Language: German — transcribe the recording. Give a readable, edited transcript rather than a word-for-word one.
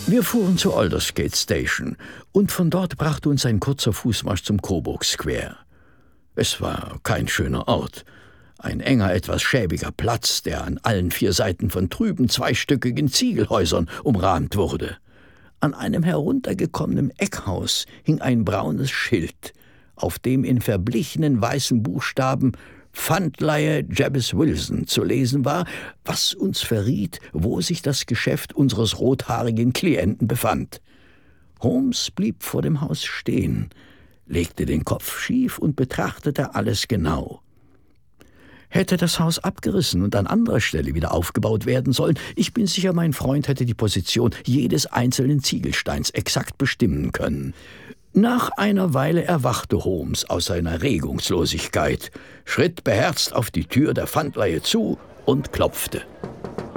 Wir fuhren zur Aldersgate Station und von dort brachte uns ein kurzer Fußmarsch zum Coburg Square. Es war kein schöner Ort. Ein enger, etwas schäbiger Platz, der an allen 4 Seiten von trüben, zweistöckigen Ziegelhäusern umrahmt wurde. An einem heruntergekommenen Eckhaus hing ein braunes Schild, auf dem in verblichenen weißen Buchstaben »Pfandleihe Jabez Wilson« zu lesen war, was uns verriet, wo sich das Geschäft unseres rothaarigen Klienten befand. Holmes blieb vor dem Haus stehen, legte den Kopf schief und betrachtete alles genau. Hätte das Haus abgerissen und an anderer Stelle wieder aufgebaut werden sollen, ich bin sicher, mein Freund hätte die Position jedes einzelnen Ziegelsteins exakt bestimmen können. Nach einer Weile erwachte Holmes aus seiner Regungslosigkeit, schritt beherzt auf die Tür der Pfandleihe zu und klopfte.